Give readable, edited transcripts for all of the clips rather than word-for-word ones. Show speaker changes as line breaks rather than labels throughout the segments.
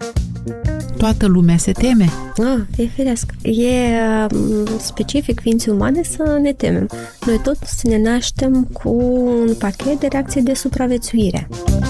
Toată lumea se teme?
E firesc. E specific ființei umane să ne temem. Noi toți ne naștem cu un pachet de reacții de supraviețuire.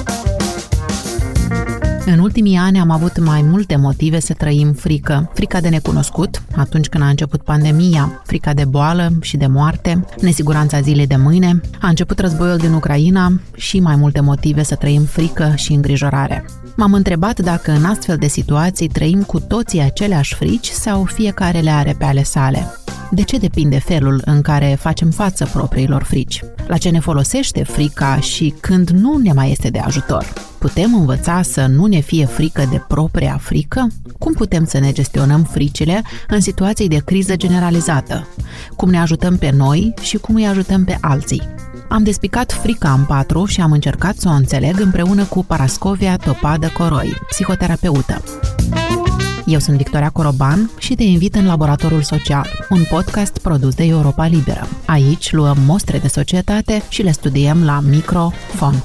În ultimii ani am avut mai multe motive să trăim frică. Frica de necunoscut, atunci când a început pandemia, frica de boală și de moarte, nesiguranța zilei de mâine, a început războiul din Ucraina și mai multe motive să trăim frică și îngrijorare. M-am întrebat dacă în astfel de situații trăim cu toții aceleași frici sau fiecare le are pe ale sale. De ce depinde felul în care facem față propriilor frici? La ce ne folosește frica și când nu ne mai este de ajutor? Putem învăța să nu ne fie frică de propria frică? Cum putem să ne gestionăm fricile în situații de criză generalizată? Cum ne ajutăm pe noi și cum îi ajutăm pe alții? Am despicat frica în patru și am încercat să o înțeleg împreună cu Parascovia Topadă-Coroi, psihoterapeută. Eu sunt Victoria Coroban și te invit în Laboratorul Social, un podcast produs de Europa Liberă. Aici luăm mostre de societate și le studiem la microfon.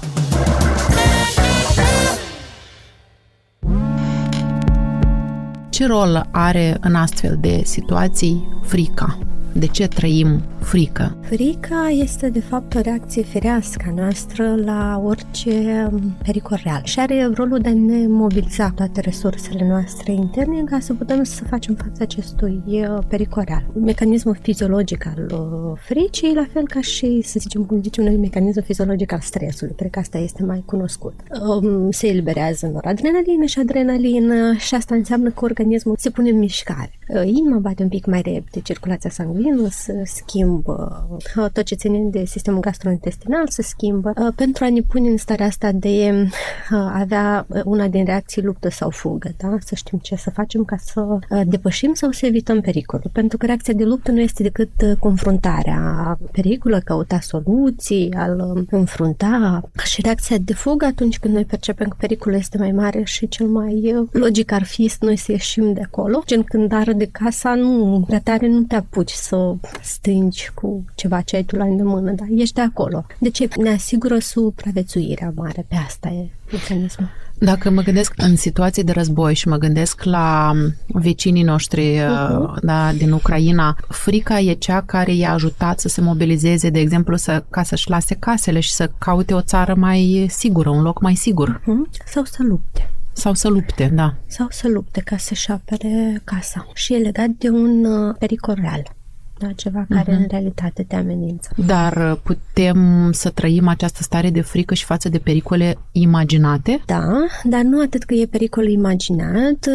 Ce rol are în astfel de situații frica? De ce trăim frică?
Frica este, de fapt, o reacție firească noastră la orice pericol real și are rolul de a ne mobiliza toate resursele noastre interne ca să putem să facem față acestui pericol real. Mecanismul fiziologic al fricii, la fel ca și, să zicem, cum zicem noi, mecanismul fiziologic al stresului. Cred că asta este mai cunoscut. Se eliberează noradrenalină și adrenalină și asta înseamnă că organismul se pune în mișcare. Inima bate un pic mai repede, circulația sanguină se schimbă, tot ce ține de sistemul gastrointestinal se schimbă, pentru a ne pune în starea asta de a avea una din reacții luptă sau fugă, da? Să știm ce să facem ca să depășim sau să evităm pericolul. Pentru că reacția de luptă nu este decât confruntarea pericolului, căuta soluții, a-l înfrunta. Și reacția de fugă, atunci când noi percepem că pericolul este mai mare și cel mai logic ar fi să noi să ieșim de acolo, gen când arde casa, nu prea tare nu te apuci să strângi cu ceva ce ai tu la îndemână, dar ești de acolo. Deci ne asigură supraviețuirea mare, pe asta e mecanismul.
Dacă mă gândesc în situații de război și mă gândesc la vecinii noștri din Ucraina, frica e cea care i-a ajutat să se mobilizeze, de exemplu, ca să-și lase casele și să caute o țară mai sigură, un loc mai sigur.
Sau să lupte.
Sau să lupte, da.
Sau să lupte ca să-și apere casa. Și e legat de un pericol real. Da, ceva care în realitate te amenință.
Dar putem să trăim această stare de frică și față de pericole imaginate?
Da, dar nu atât că e pericol imaginat,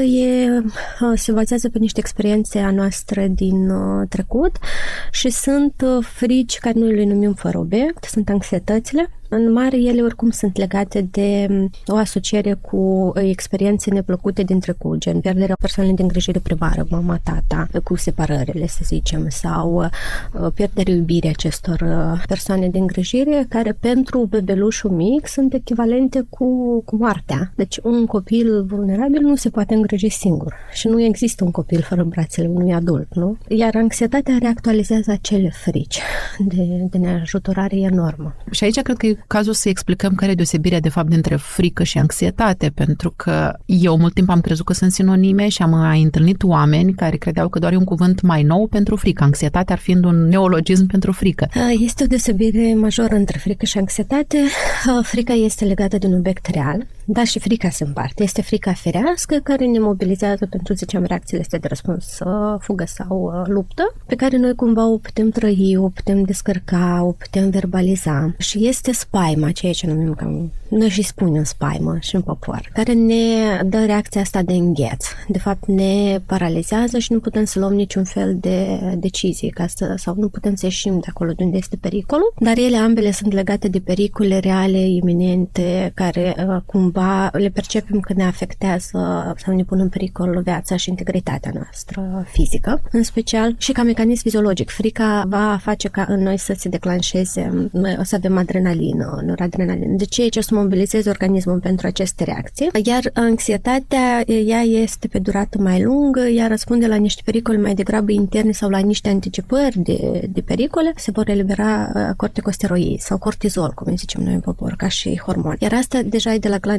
se bazează pe niște experiențe a noastre din trecut și sunt frici care noi le numim fără obiect, sunt anxietățile. În mare, ele oricum sunt legate de o asociere cu experiențe neplăcute din trecut, gen pierderea persoanelor de îngrijire primară, mama, tata, cu separările, să zicem, sau pierderea iubirii acestor persoane de îngrijire, care pentru bebelușul mic sunt echivalente cu moartea. Deci un copil vulnerabil nu se poate îngriji singur și nu există un copil fără brațele unui adult, nu? Iar anxietatea reactualizează acele frici de neajutorare enormă.
Și aici cred că e cazul să explicăm care e deosebirea de fapt dintre frică și anxietate, pentru că eu mult timp am crezut că sunt sinonime și am mai întâlnit oameni care credeau că doar e un cuvânt mai nou pentru frică, anxietatea ar fiind un neologism pentru frică. Este
o deosebire majoră între frică și anxietate. Frica este legată de un obiect real, dar și frica se împarte. Este frica firească care ne mobilizează pentru, zicem, reacțiile astea de răspuns, fugă sau luptă, pe care noi cumva o putem trăi, o putem descărca, o putem verbaliza. Și este spaima, ceea ce numim cam, noi și spunem spaimă și în popor, care ne dă reacția asta de îngheț. De fapt, ne paralizează și nu putem să luăm niciun fel de decizie sau nu putem să ieșim de acolo de unde este pericolul, dar ele ambele sunt legate de pericole reale, iminente, care cumva le percepem că ne afectează sau ne pun în pericol viața și integritatea noastră fizică, în special și ca mecanism fiziologic. Frica va face ca în noi să se declanșeze, o să avem adrenalină, noradrenalină. De ce să mobilizeze organismul pentru aceste reacții? Iar anxietatea, ea este pe durată mai lungă, ea răspunde la niște pericole mai degrabă interne sau la niște anticipări de pericole, se vor elibera corticosteroizi sau cortizol, cum zicem noi în popor, ca și hormon. Iar asta deja e de la glande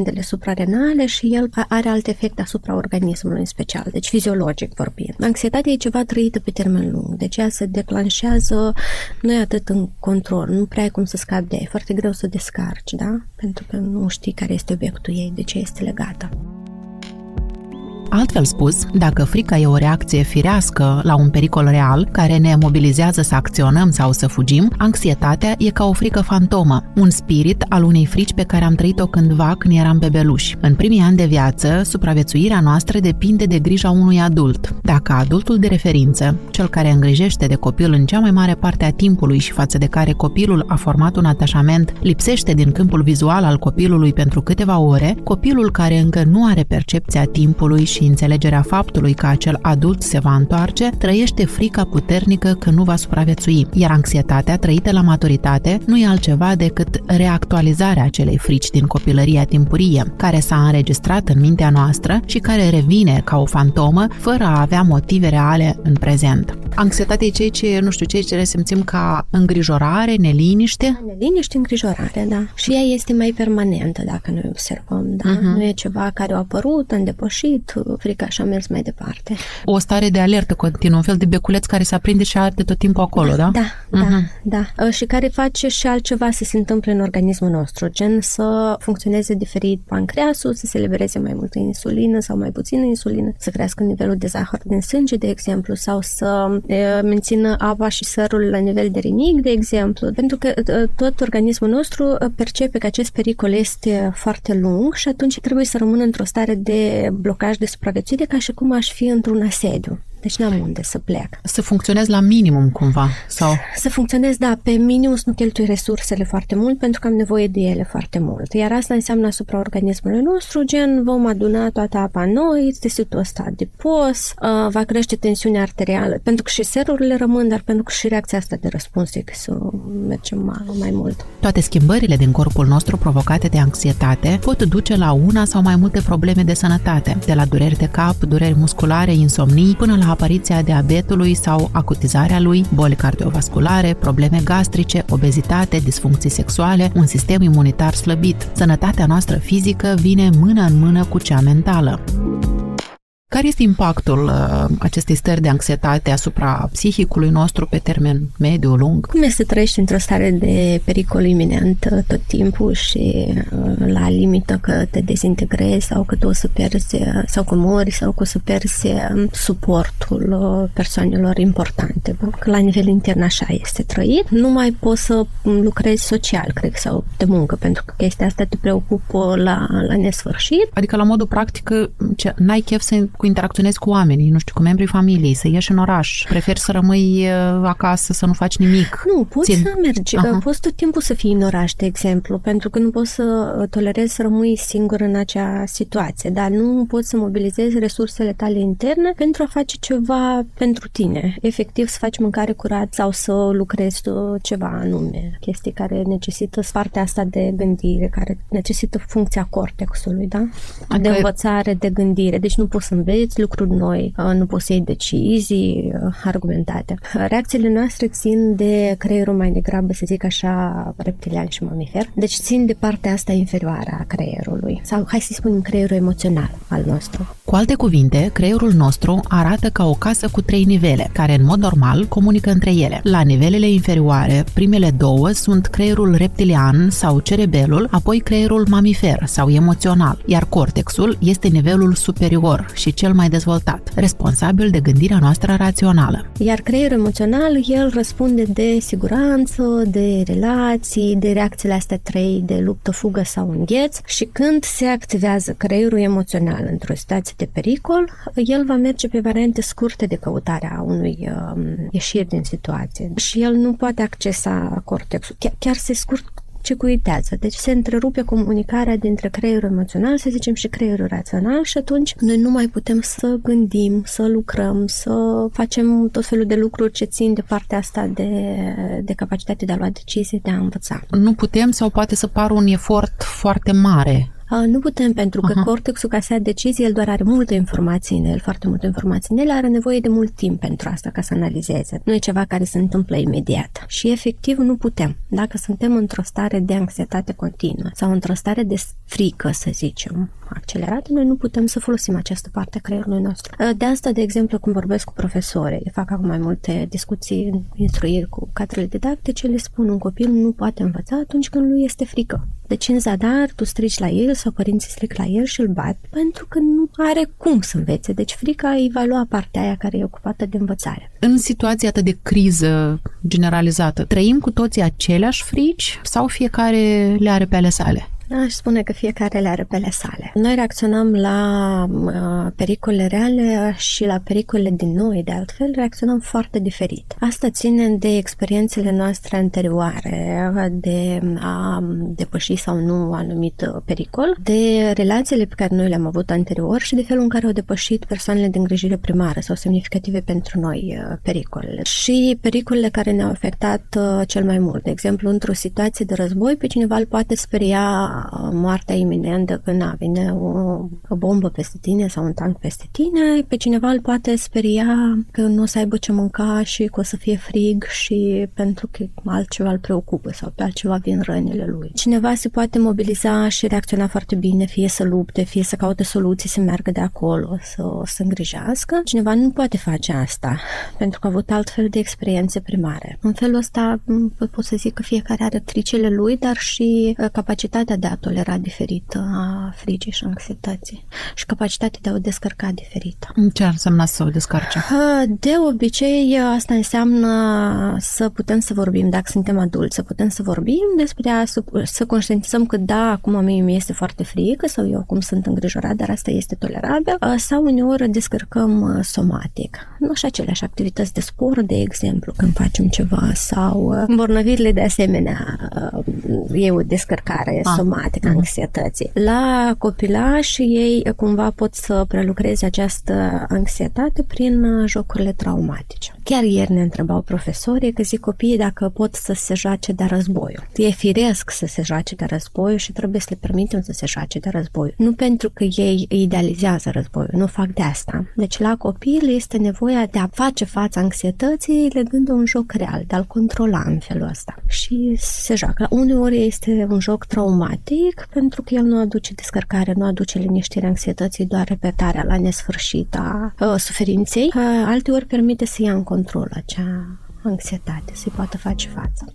glandele suprarenale și el are alte efecte asupra organismului în special, deci fiziologic vorbind. Anxietatea e ceva trăită pe termen lung, deci ea se declanșează, nu e atât în control, nu prea ai cum să scapi de ea, e foarte greu să o descarci, da? Pentru că nu știi care este obiectul ei, de ce este legată.
Altfel spus, dacă frica e o reacție firească la un pericol real, care ne mobilizează să acționăm sau să fugim, anxietatea e ca o frică fantomă, un spirit al unei frici pe care am trăit-o cândva când eram bebeluși. În primii ani de viață, supraviețuirea noastră depinde de grija unui adult. Dacă adultul de referință, cel care îngrijește de copil în cea mai mare parte a timpului și față de care copilul a format un atașament, lipsește din câmpul vizual al copilului pentru câteva ore, copilul care încă nu are percepția timpului și înțelegerea faptului că acel adult se va întoarce, trăiește frica puternică că nu va supraviețui, iar anxietatea trăită la maturitate nu e altceva decât reactualizarea acelei frici din copilăria timpurie, care s-a înregistrat în mintea noastră și care revine ca o fantomă, fără a avea motive reale în prezent. Anxietatea e ceea ce resimțim ca îngrijorare, neliniște?
Neliniște, îngrijorare, da. Și ea este mai permanentă dacă noi observăm, da. Nu e ceva care a apărut, a depășit, frica și a mers mai departe.
O stare de alertă continuă, un fel de beculeț care se aprinde și arde tot timpul acolo, da?
Da. Și care face și altceva să se întâmple în organismul nostru, gen să funcționeze diferit pancreasul, să se elibereze mai multă insulină sau mai puțină insulină, să crească nivelul de zahăr din sânge, de exemplu, sau să mențină apa și sărul la nivel de rinic, de exemplu, pentru că tot organismul nostru percepe că acest pericol este foarte lung și atunci trebuie să rămână într-o stare de blocaj de supraviețuire ca și cum aș fi într-un asediu. Deci n-am unde să plec.
Să funcționez la minimum cumva? Sau?
Să funcționez, da, pe minimum să nu cheltui resursele foarte mult pentru că am nevoie de ele foarte mult. Iar asta înseamnă asupra organismului nostru, gen vom aduna toată apa în noi, este situația asta de pos, va crește tensiunea arterială, pentru că și serurile rămân, dar pentru că și reacția asta de răspuns e că să mergem mai mult.
Toate schimbările din corpul nostru provocate de anxietate pot duce la una sau mai multe probleme de sănătate, de la dureri de cap, dureri musculare, insomnii, până la apariția diabetului sau acutizarea lui, boli cardiovasculare, probleme gastrice, obezitate, disfuncții sexuale, un sistem imunitar slăbit. Sănătatea noastră fizică vine mână în mână cu cea mentală. Care este impactul acestei stări de anxietate asupra psihicului nostru pe termen mediu, lung?
Cum este să trăiești într-o stare de pericol iminent tot timpul și la limită că te dezintegrezi sau că tu o să pierzi sau că mori sau că o să pierzi suportul persoanelor importante. Că la nivel intern așa este trăit. Nu mai poți să lucrezi social, cred, sau de muncă, pentru că chestia asta te preocupă la nesfârșit.
Adică la modul practic n-ai chef să interacționezi cu oamenii, nu știu, cu membrii familiei, să ieși în oraș, preferi să rămâi acasă, să nu faci nimic.
Nu, poți să mergi, poți tot timpul să fii în oraș, de exemplu, pentru că nu poți să tolerezi să rămâi singur în acea situație, dar nu poți să mobilizezi resursele tale interne pentru a face ceva pentru tine, efectiv să faci mâncare curată sau să lucrezi ceva anume, chestii care necesită partea asta de gândire, care necesită funcția cortexului, da? De învățare, de gândire, deci nu poți să înveți lucruri noi, nu poți să iei decizii argumentate. Reacțiile noastre țin de creierul mai degrabă, să zic așa, reptilian și mamifer, deci țin de partea asta inferioară a creierului, sau hai să spunem creierul emoțional al nostru.
Cu alte cuvinte, creierul nostru arată ca o casă cu 3 nivele, care în mod normal comunică între ele. La nivelele inferioare, primele 2 sunt creierul reptilian sau cerebelul, apoi creierul mamifer sau emoțional, iar cortexul este nivelul superior și cel mai dezvoltat, responsabil de gândirea noastră rațională.
Iar creierul emoțional, el răspunde de siguranță, de relații, de reacțiile astea 3, de luptă, fugă sau îngheț, și când se activează creierul emoțional într-o situație de pericol, el va merge pe variante scurte de căutare a unui ieșiri din situație. Și el nu poate accesa cortexul. Chiar se scurt circuitează. Deci se întrerupe comunicarea dintre creierul emoțional, să zicem, și creierul rațional și atunci noi nu mai putem să gândim, să lucrăm, să facem tot felul de lucruri ce țin de partea asta de capacitate de a lua decizii, de a învăța.
Nu putem sau poate să pară un efort foarte mare
Nu putem, pentru că cortexul, ca să ia decizie, el doar are multă informație în el, foarte multă informație în el, are nevoie de mult timp pentru asta, ca să analizeze. Nu e ceva care se întâmplă imediat. Și efectiv nu putem. Dacă suntem într-o stare de anxietate continuă sau într-o stare de frică, să zicem, accelerată, noi nu putem să folosim această parte a creierului nostru. De asta, de exemplu, când vorbesc cu profesorii, fac acum mai multe discuții, instruiri cu cadrele didactice, le spun, un copil nu poate învăța atunci când lui este frică. Deci în zadar tu strici la el sau părinții stric la el și îl bat pentru că nu are cum să învețe. Deci frica îi va lua partea aia care e ocupată de învățare.
În situația atât de criză generalizată, trăim cu toții aceleași frici sau fiecare le are pe ale sale?
Aș spune că fiecare le are pe ale sale. Noi reacționăm la pericole reale și la pericole din noi, de altfel, reacționăm foarte diferit. Asta ține de experiențele noastre anterioare, de a depăși sau nu anumit pericol, de relațiile pe care noi le-am avut anterior și de felul în care au depășit persoanele de îngrijire primară sau semnificative pentru noi pericolele. Și pericolele care ne-au afectat cel mai mult. De exemplu, într-o situație de război, pe cineva îl poate speria moartea iminentă când vine o bombă peste tine sau un tank peste tine, pe cineva îl poate speria că nu o să aibă ce mânca și că o să fie frig și pentru că altceva îl preocupă sau pe altceva vin rănile lui. Cineva se poate mobiliza și reacționa foarte bine, fie să lupte, fie să caute soluții, să meargă de acolo, să îngrijească. Cineva nu poate face asta pentru că a avut altfel de experiențe primare. În felul ăsta pot să zic că fiecare are tricele lui, dar și capacitatea de a tolera diferită a frigii și anxietății și capacitatea de a o descărca diferită.
Ce ar însemna să o descarce?
De obicei, asta înseamnă să putem să vorbim, dacă suntem adulți, să putem să vorbim despre să conștientizăm că da, acum mie mi este foarte frică sau eu acum sunt îngrijorat, dar asta este tolerabil, sau uneori descărcăm somatic. Nu și aceleași activități de sport, de exemplu, când facem ceva, sau îmbolnăvirile de asemenea, e o descărcare somatică a anxietății. La copilași ei cumva pot să prelucreze această anxietate prin jocurile traumatice. Chiar ieri ne întrebau profesorii că zic copiii dacă pot să se joace de războiul. E firesc să se joace de războiul și trebuie să le permitem să se joace de războiul. Nu pentru că ei idealizează războiul, nu fac de asta. Deci la copil este nevoia de a face față anxietății legând un joc real, de a-l controla în felul ăsta. Și se joacă. Uneori este un joc traumatic pentru că el nu aduce descărcare, nu aduce liniștirea anxietății, doar repetarea la nesfârșit a suferinței. Alteori permite să ia în control acea anxietate, să-i poată face față.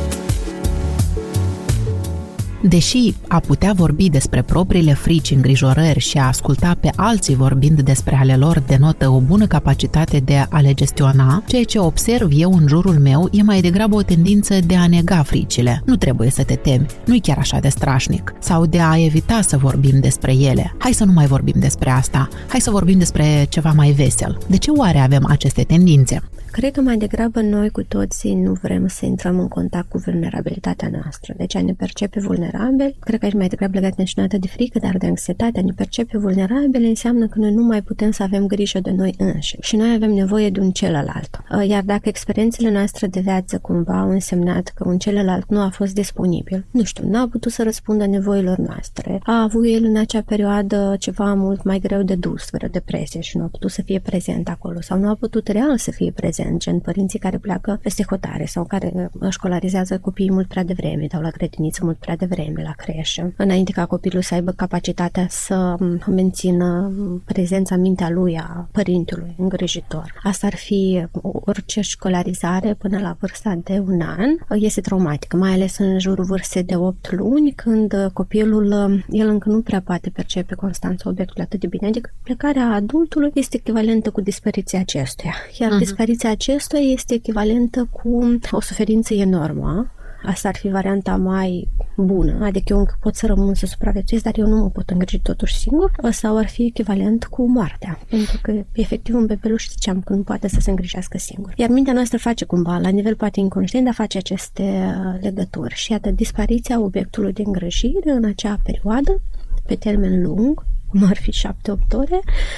Deși a putea vorbi despre propriile frici, îngrijorări și a asculta pe alții vorbind despre ale lor denotă o bună capacitate de a le gestiona, ceea ce observ eu în jurul meu e mai degrabă o tendință de a nega fricile. Nu trebuie să te temi, nu-i chiar așa de strașnic, sau de a evita să vorbim despre ele. Hai să nu mai vorbim despre asta, hai să vorbim despre ceva mai vesel. De ce oare avem aceste tendințe?
Cred că mai degrabă noi cu toții nu vrem să intrăm în contact cu vulnerabilitatea noastră. Deci a ne percepe vulnerabil, cred că aici mai degrabă legat neșinată de frică, dar de anxietate, a ne percepe vulnerabil înseamnă că noi nu mai putem să avem grijă de noi înșiși și noi avem nevoie de un celălalt. Iar dacă experiențele noastre de viață cumva au însemnat că un celălalt nu a fost disponibil, nu știu, nu a putut să răspundă nevoilor noastre, a avut el în acea perioadă ceva mult mai greu de dus, fără depresie și nu a putut să fie prezent acolo sau nu a putut real să fie prezent, gen părinții care pleacă peste hotare sau care școlarizează copiii mult prea devreme, dau la grădiniță mult prea devreme, la creșă, înainte ca copilul să aibă capacitatea să mențină prezența în mintea lui a părintelui îngrijitor. Asta ar fi orice școlarizare până la vârsta de 1 an este traumatică, mai ales în jurul vârstei de 8 luni, când copilul, el încă nu prea poate percepe Constanța obiectul atât de bine, adică plecarea adultului este echivalentă cu dispariția acestuia, iar dispariția acestuia este echivalentă cu o suferință enormă. Asta ar fi varianta mai bună, adică eu încă pot să rămân să supraviețuiesc, dar eu nu mă pot îngriji totuși singur, sau ar fi echivalent cu moartea, pentru că efectiv un bebeluș ziceam că nu poate să se îngrijească singur. Iar mintea noastră face cumva, la nivel poate inconștient, dar face aceste legături și iată, dispariția obiectului de îngrijire în acea perioadă, pe termen lung, cum ar fi 7-8 ore,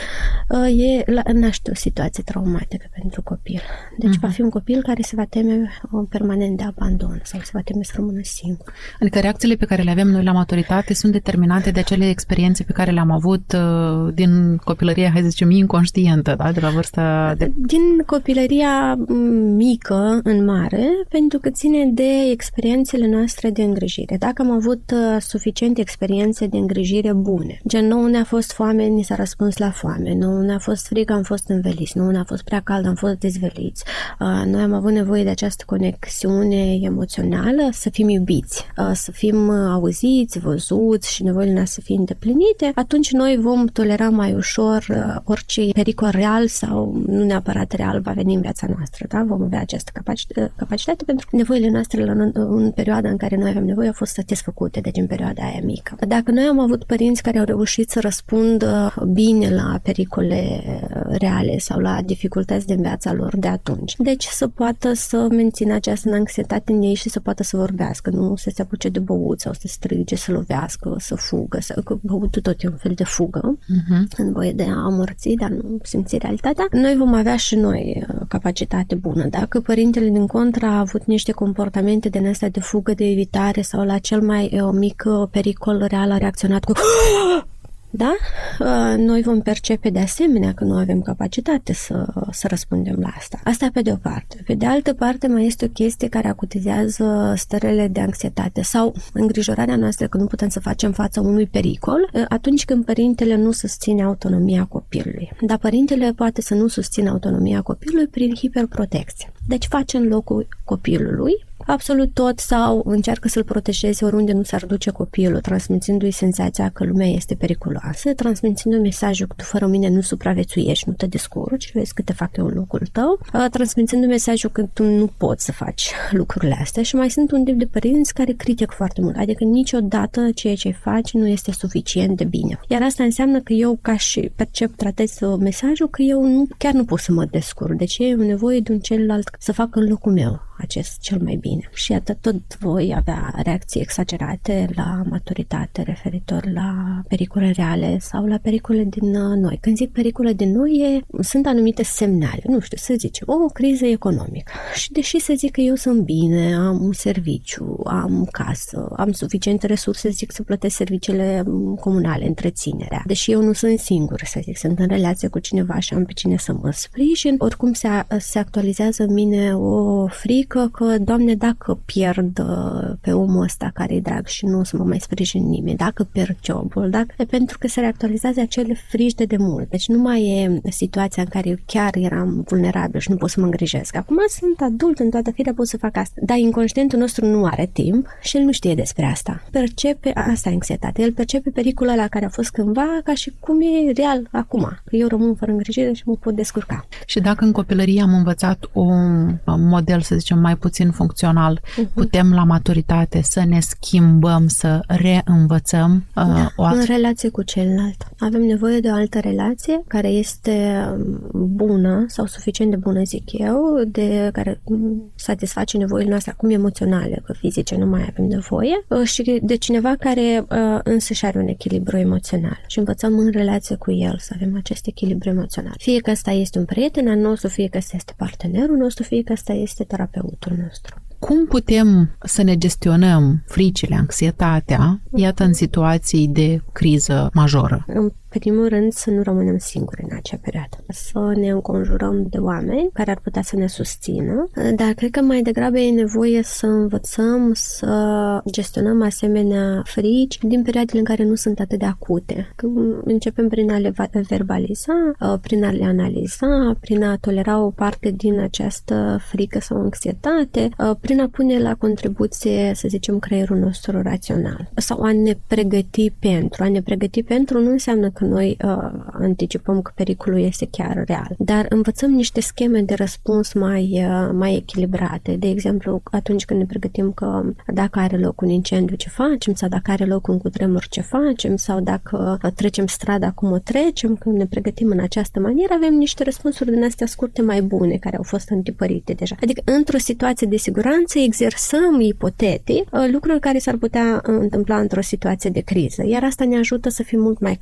naște o situație traumatică pentru copil. Deci va fi un copil care se va teme permanent de abandon sau se va teme să rămână singur.
Adică reacțiile pe care le avem noi la maturitate sunt determinate de acele experiențe pe care le-am avut din copilăria, hai să zicem, inconștientă, da? De la vârsta de...
Din copilăria mică în mare, pentru că ține de experiențele noastre de îngrijire. Dacă am avut suficiente experiențe de îngrijire bune, gen nouă ne-a fost foame, ni s-a răspuns la foame, nouă ne-a fost frică, am fost înveliți, nouă ne-a fost prea cald, am fost dezveliți. Noi am avut nevoie de această conexiune emoțională, să fim iubiți, să fim auziți, văzuți și nevoile noastre să fie îndeplinite, atunci noi vom tolera mai ușor orice pericol real sau nu neapărat real va veni în viața noastră, da? Vom avea această capacitate pentru că nevoile noastre în perioada în care noi avem nevoie au fost satisfăcute, deci în perioada aia mică. Dacă noi am avut părinți care au reușit să răspundă bine la pericole reale sau la dificultăți din viața lor de atunci, deci să poată să mențină această anxietate în ei și să poată să vorbească, nu să se apuce de băut sau să strige, să lovească, să fugă, că băutul tot e un fel de fugă, în voie de a amorți, dar nu simți realitatea. Noi vom avea și noi capacitate bună. Dacă părintele din contra a avut niște comportamente din astea de fugă, de evitare sau la cel mai mic pericol real a reacționat cu da? Noi vom percepe de asemenea că nu avem capacitate să răspundem la asta. Asta pe de o parte. Pe de altă parte mai este o chestie care acutizează stările de anxietate sau îngrijorarea noastră că nu putem să facem față unui pericol atunci când părintele nu susține autonomia copilului. Dar părintele poate să nu susțină autonomia copilului prin hiperprotecție. Deci face în locul copilului absolut tot sau încearcă să-l protejeze oriunde nu s-ar duce copilul, transmițându-i senzația că lumea este periculoasă, transmițându-i mesajul că tu fără mine nu supraviețuiești, nu te descurci, vezi că te fac eu în locul tău, transmițându-i mesajul că tu nu poți să faci lucrurile astea și mai sunt un tip de părinți care critică foarte mult, adică niciodată ceea ce faci nu este suficient de bine. Iar asta înseamnă că eu ca și tratez mesajul că eu chiar nu pot să mă descurc, deci eu am nevoie de un celălalt să facă în locul meu acest cel mai bine. Și atât tot voi avea reacții exagerate la maturitate referitor la pericole reale sau la pericole din noi. Când zic pericole din noi, sunt anumite semnale. Nu știu, să zicem, o criză economică. Și deși să zic că eu sunt bine, am un serviciu, am casă, am suficiente resurse, zic, să plătesc serviciile comunale, întreținerea. Deși eu nu sunt singur, să zic, sunt în relație cu cineva și am pe cine să mă sprijin, oricum se actualizează în mine o frică că, Doamne, dacă pierd pe omul ăsta care e drag și nu o să mă mai sprijin nimeni, dacă pierd jobul, pentru că se reactualizează acele frici de demult. Deci nu mai e situația în care eu chiar eram vulnerabil și nu pot să mă îngrijesc. Acum sunt adult, în toată firea pot să fac asta. Dar inconștientul nostru nu are timp și el nu știe despre asta. Asta e anxietate. El percepe pericolul ăla care a fost cândva ca și cum e real acum. Că eu rămân fără îngrijire și mă pot descurca.
Și dacă în copilărie am învățat un model, să zicem, mai puțin funcțional, putem la maturitate să ne schimbăm, să reînvățăm
în relație cu celălalt. Avem nevoie de o altă relație care este bună sau suficient de bună, zic eu, de care satisface nevoile noastre acum emoționale, că fizice nu mai avem nevoie, și de cineva care însăși are un echilibru emoțional și învățăm în relație cu el să avem acest echilibru emoțional. Fie că ăsta este un prieten al nostru, fie că ăsta este partenerul nostru, fie că ăsta este terapeutul nostru.
Cum putem să ne gestionăm fricile, anxietatea, iată, în situații de criză majoră?
În primul rând, să nu rămânem singuri în acea perioadă. Să ne înconjurăm de oameni care ar putea să ne susțină, dar cred că mai degrabă e nevoie să învățăm să gestionăm asemenea frici din perioadele în care nu sunt atât de acute. Când începem prin a le verbaliza, prin a le analiza, prin a tolera o parte din această frică sau anxietate, prin a pune la contribuție, să zicem, creierul nostru rațional. Sau a ne pregăti pentru. A ne pregăti pentru nu înseamnă că noi anticipăm că pericolul este chiar real, dar învățăm niște scheme de răspuns mai echilibrate. De exemplu, atunci când ne pregătim că dacă are loc un incendiu, ce facem? Sau dacă are loc un cutremur, ce facem? Sau dacă trecem strada, cum o trecem? Când ne pregătim în această manieră, avem niște răspunsuri din astea scurte mai bune, care au fost antipărite deja. Adică, într-o situație de siguranță, exersăm ipotetic lucruri care s-ar putea întâmpla într-o situație de criză, iar asta ne ajută să fim mult mai calmi. Ca și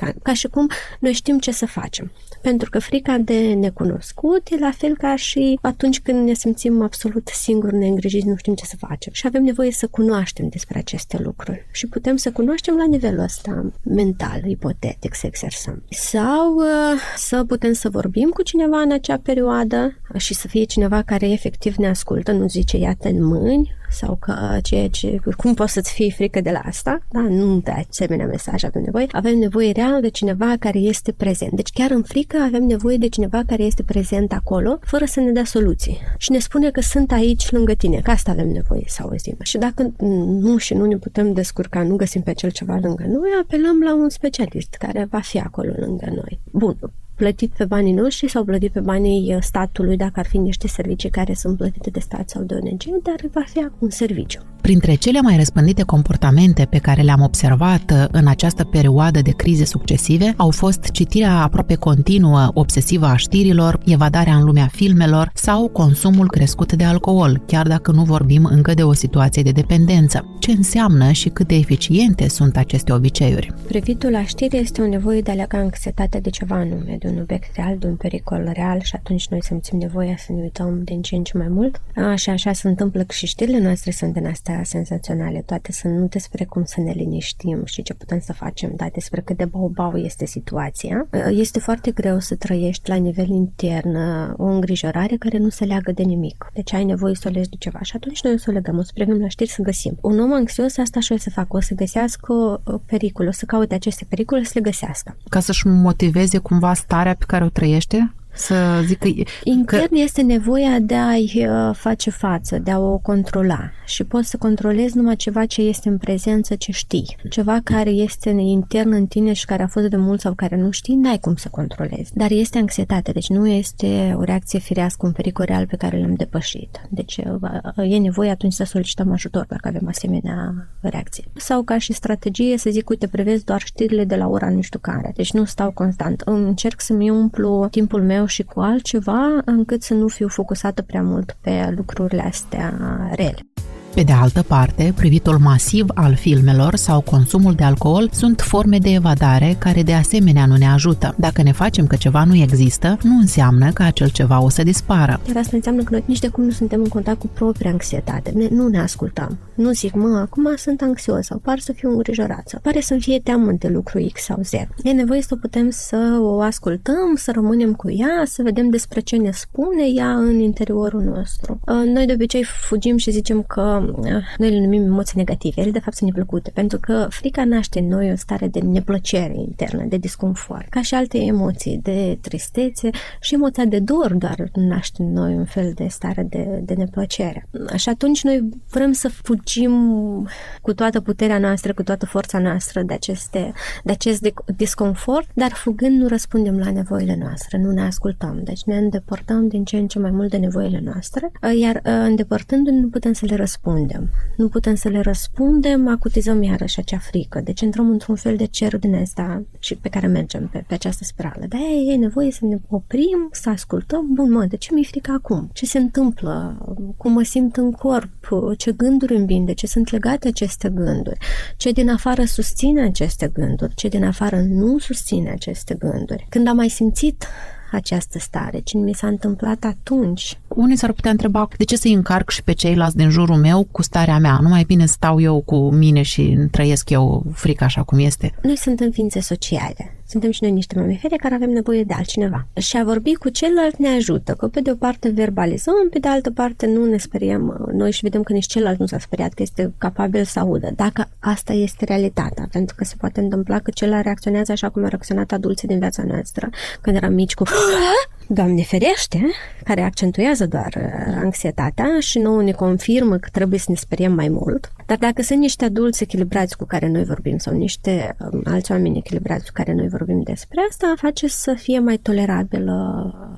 cum noi știm ce să facem. Pentru că frica de necunoscut e la fel ca și atunci când ne simțim absolut singuri, neîngrijiți, nu știm ce să facem. Și avem nevoie să cunoaștem despre aceste lucruri. Și putem să cunoaștem la nivelul ăsta mental, ipotetic, să exersăm. Sau să putem să vorbim cu cineva în acea perioadă și să fie cineva care efectiv ne ascultă, nu zice ia-te în mâini, sau că cum poți să-ți fie frică de la asta, da? Nu de asemenea mesaj avem nevoie. Avem nevoie real de cineva care este prezent. Deci chiar în frică avem nevoie de cineva care este prezent acolo, fără să ne dea soluții. Și ne spune că sunt aici lângă tine, că asta avem nevoie să auzim. Și dacă nu ne putem descurca, nu găsim pe cel ceva lângă noi, apelăm la un specialist care va fi acolo lângă noi. Bun. Plătit pe banii noștri sau plătit pe banii statului, dacă ar fi niște servicii care sunt plătite de stat sau de ONG, dar va fi un serviciu.
Printre cele mai răspândite comportamente pe care le-am observat în această perioadă de crize succesive au fost citirea aproape continuă, obsesivă a știrilor, evadarea în lumea filmelor sau consumul crescut de alcool, chiar dacă nu vorbim încă de o situație de dependență. Ce înseamnă și cât de eficiente sunt aceste obiceiuri?
Privitul la știri este o nevoie de a lega anxietatea de ceva anume, de un obiect real, de un pericol real și atunci noi simțim nevoia să ne uităm din ce în ce mai mult. Și așa se întâmplă că și știrile noastre sunt din astea senzaționale. Toate sunt nu despre cum să ne liniștim și ce putem să facem, dar despre cât de bau este situația. Este foarte greu să trăiești la nivel intern o îngrijorare care nu se leagă de nimic. Deci ai nevoie să o legi de ceva și atunci noi o să o legăm, o să privim la știri să găsim. Un om anxios asta și o să facă, o să găsească pericole, o să caute aceste pericole să le găsească.
Ca să-și motiveze cumva starea pe care o trăiește? Să zic că
intern este nevoia de a-i face față, de a o controla și poți să controlezi numai ceva ce este în prezență, ce știi. Ceva care este intern în tine și care a fost de mult sau care nu știi, n-ai cum să controlezi. Dar este anxietate, deci nu este o reacție firească, un pericol real pe care l-am depășit. Deci e nevoie atunci să solicităm ajutor dacă avem asemenea reacție. Sau ca și strategie să zic, uite, prevezi doar știrile de la ora nu știu care. Deci nu stau constant. Încerc să-mi umplu timpul meu și cu altceva, încât să nu fiu focusată prea mult pe lucrurile astea rele.
Pe de altă parte, privitul masiv al filmelor sau consumul de alcool sunt forme de evadare care de asemenea nu ne ajută. Dacă ne facem că ceva nu există, nu înseamnă că acel ceva o să dispară.
Iar asta înseamnă că noi nici de cum nu suntem în contact cu propria anxietate. Nu ne ascultăm. Nu zic, acum sunt anxios sau par să fiu îngrijorat sau pare să-mi fie teamă de lucru X sau Z. E nevoie să putem să o ascultăm, să rămânem cu ea, să vedem despre ce ne spune ea în interiorul nostru. Noi de obicei fugim și zicem că noi le numim emoții negative, ele de fapt sunt neplăcute, pentru că frica naște în noi o stare de neplăcere internă, de disconfort, ca și alte emoții, de tristețe și emoția de dor doar naște în noi un fel de stare de neplăcere. Și atunci noi vrem să fugim cu toată puterea noastră, cu toată forța noastră de acest disconfort, dar fugând nu răspundem la nevoile noastre, nu ne ascultăm, deci ne îndepărtăm din ce în ce mai mult de nevoile noastre, iar îndepărtându-ne nu putem să le răspundem. Nu putem să le răspundem, acutizăm iarăși acea frică. Deci intrăm într-un fel de cer din asta și pe care mergem pe această spirală. Dar e nevoie să ne oprim, să ascultăm. Bun, de ce mi-e frică acum? Ce se întâmplă? Cum mă simt în corp? Ce gânduri îmi vin? De ce sunt legate aceste gânduri? Ce din afară susține aceste gânduri? Ce din afară nu susține aceste gânduri? Când am mai simțit această stare, ce mi s-a întâmplat atunci.
Unii s-ar putea întreba de ce să-i încarc și pe ceilalți din jurul meu cu starea mea. Nu mai bine stau eu cu mine și trăiesc eu frica așa cum este.
Noi suntem ființe sociale. Suntem și noi niște mamifere care avem nevoie de altcineva. Și a vorbi cu celălalt ne ajută, că pe de o parte verbalizăm, pe de altă parte nu ne speriem noi și vedem că nici celălalt nu s-a speriat, că este capabil să audă. Dacă asta este realitatea, pentru că se poate întâmpla că celălalt reacționează așa cum a reacționat adulții din viața noastră, când eram mici cu Doamne ferește, care accentuează doar anxietatea și nouă ne confirmă că trebuie să ne speriem mai mult. Dar dacă sunt niște adulți echilibrați cu care noi vorbim sau niște alți oameni echilibrați cu care noi vorbim despre asta, face să fie mai tolerabilă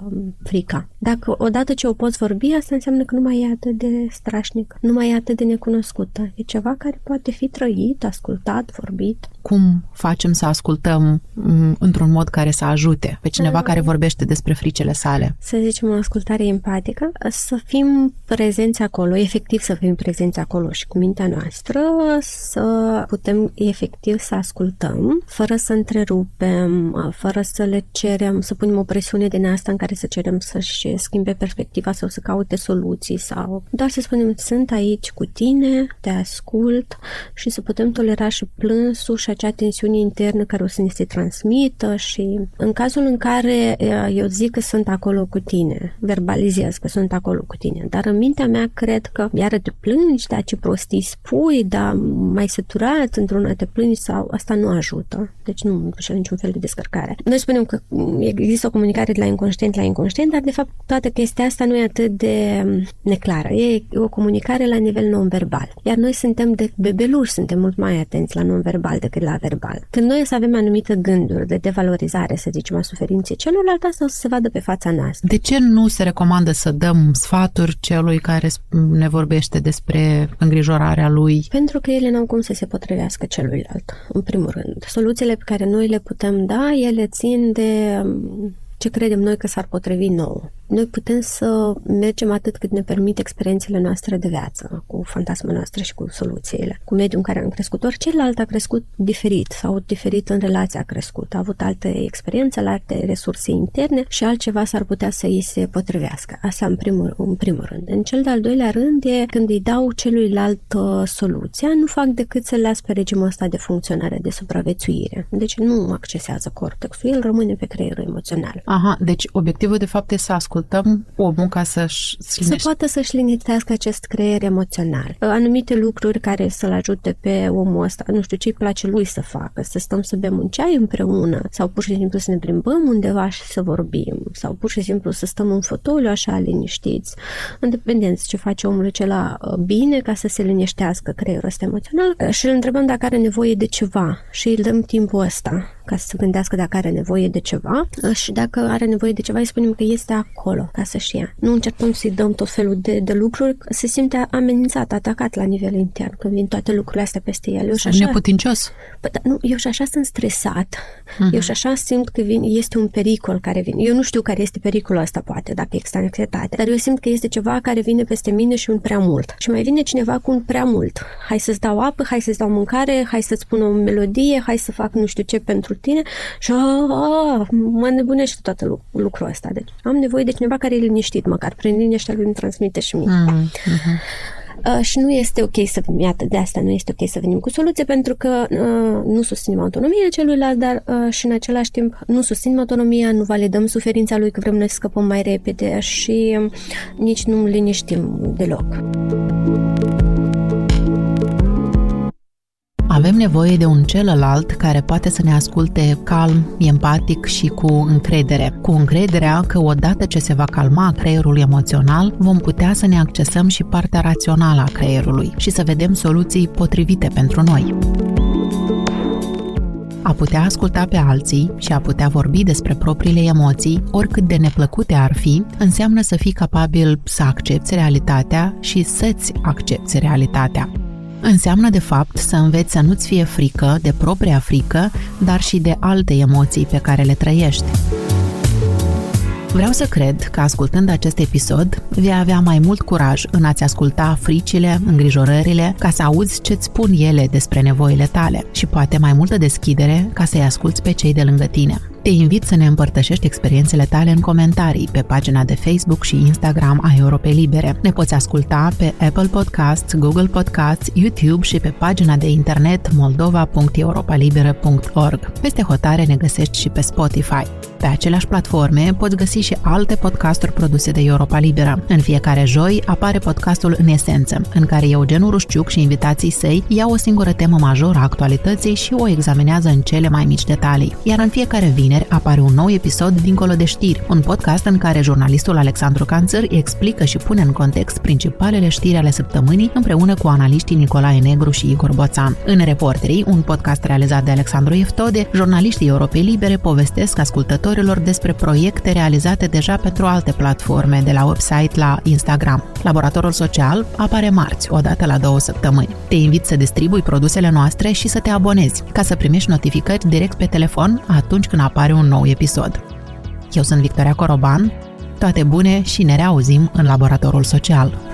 frica. Dacă odată ce o poți vorbi, asta înseamnă că nu mai e atât de strașnic, nu mai e atât de necunoscută. E ceva care poate fi trăit, ascultat, vorbit.
Cum facem să ascultăm într-un mod care să ajute pe cineva care vorbește despre fricile sale?
Să zicem o ascultare empatică, să fim prezenți acolo, efectiv să fim prezenți acolo și cu mintea noastră, să putem efectiv să ascultăm, fără să întrerupem, fără să le cerem, să punem o presiune din asta în care să cerem să-și schimbe perspectiva sau să caute soluții sau doar să spunem, sunt aici cu tine, te ascult și să putem tolera și plânsul și acea tensiune internă care o să ne se transmită și în cazul în care eu zic că sunt acolo cu tine, verbalizez că sunt acolo cu tine, dar în mintea mea cred că iară te plângi, da, ce prostii spui, da, mai săturat, într-una te plângi sau asta nu ajută. Deci nu duce niciun fel de descărcare. Noi spunem că există o comunicare de la inconștient la inconștient, dar de fapt toată chestia asta nu e atât de neclară. E o comunicare la nivel non-verbal. Iar noi suntem de bebeluși, suntem mult mai atenți la non-verbal decât la verbal. Când noi să avem anumite gânduri de devalorizare, să zicem, a suferinței celorlalte, asta o să se vadă pe fața noastră.
De ce nu se recomandă să dăm sfaturi celui care ne vorbește despre îngrijorarea lui?
Pentru că ele n-au cum să se potrivească celuilalt, în primul rând. Soluțiile pe care noi le putem da, ele țin de ce credem noi că s-ar potrivi nouă. Noi putem să mergem atât cât ne permit experiențele noastre de viață, cu fantasma noastră și cu soluțiile, cu mediul în care am crescut. Ori celălalt a crescut diferit sau diferit în relația a crescut, a avut alte experiențe, alte resurse interne și altceva s-ar putea să îi se potrivească. Asta în primul rând. În cel de-al doilea rând e când îi dau celuilalt soluția, nu fac decât să las pe regimul ăsta de funcționare, de supraviețuire. Deci nu accesează cortexul, el rămâne pe creierul emoțional.
Aha, deci obiectivul de fapt e să ascultăm omul ca să
poată să-și liniștească acest creier emoțional. Anumite lucruri care să-l ajute pe omul ăsta, nu știu ce-i place lui să facă, să stăm să bem un ceai împreună sau pur și simplu să ne plimbăm undeva și să vorbim sau pur și simplu să stăm în fotoliu așa liniștiți, independență ce face omul acela bine ca să se liniștească creierul ăsta emoțional și îl întrebăm dacă are nevoie de ceva și îi dăm timpul ăsta ca să se gândească dacă are nevoie de ceva și dacă are nevoie de ceva îi spunem că este acolo ca să-și ia. Nu încercăm să-i dăm tot felul de lucruri, se simte amenințat, atacat la nivel intern când vin toate lucrurile astea peste el. Eu
și neputincios.
Eu și așa sunt stresat. Eu și așa simt că este un pericol care vine. Eu nu știu care este pericolul ăsta, poate, dacă există anxietate, dar eu simt că este ceva care vine peste mine și un prea mult. Și mai vine cineva cu un prea mult. Hai să-ți dau apă, hai să-ți dau mâncare, hai să-ți pun o melodie, hai să fac nu știu ce pentru tine și mă nebunește toată lucrul ăsta. Deci am nevoie de cineva care e liniștit, măcar prin liniștea lui îmi transmite și mie. Și nu este ok să venim, iată, de asta nu este ok să venim cu soluție, pentru că nu susținem autonomia celuilalt, dar și în același timp nu susținem autonomia, nu validăm suferința lui că vrem noi să scăpăm mai repede și nici nu liniștim deloc.
Avem nevoie de un celălalt care poate să ne asculte calm, empatic și cu încredere. Cu încrederea că odată ce se va calma creierul emoțional, vom putea să ne accesăm și partea rațională a creierului și să vedem soluții potrivite pentru noi. A putea asculta pe alții și a putea vorbi despre propriile emoții, oricât de neplăcute ar fi, înseamnă să fii capabil să accepți realitatea și să-ți accepți realitatea. Înseamnă, de fapt, să înveți să nu-ți fie frică de propria frică, dar și de alte emoții pe care le trăiești. Vreau să cred că, ascultând acest episod, vei avea mai mult curaj în a-ți asculta fricile, îngrijorările, ca să auzi ce-ți spun ele despre nevoile tale și poate mai multă deschidere ca să-i asculți pe cei de lângă tine. Te invit să ne împărtășești experiențele tale în comentarii pe pagina de Facebook și Instagram a Europei Libere. Ne poți asculta pe Apple Podcasts, Google Podcasts, YouTube și pe pagina de internet moldova.europalibera.org. Peste hotare ne găsești și pe Spotify. Pe aceleași platforme poți găsi și alte podcasturi produse de Europa Liberă. În fiecare joi apare podcastul În Esență, în care Eugen Urușciuc și invitații săi iau o singură temă majoră a actualității și o examinează în cele mai mici detalii. Iar în fiecare vineri vineri apare un nou episod Dincolo de știri, un podcast în care jurnalistul Alexandru Canțăr explică și pune în context principalele știri ale săptămânii împreună cu analiștii Nicolae Negru și Igor Boțan. În Reporterii, un podcast realizat de Alexandru Eftode, jurnaliștii Europei Libere povestesc ascultătorilor despre proiecte realizate deja pentru alte platforme, de la website la Instagram. Laboratorul Social apare marți, o dată la 2 săptămâni. Te invit să distribui produsele noastre și să te abonezi, ca să primești notificări direct pe telefon atunci când apare un nou episod. Eu sunt Victoria Coroban, toate bune și ne reauzim în Laboratorul Social.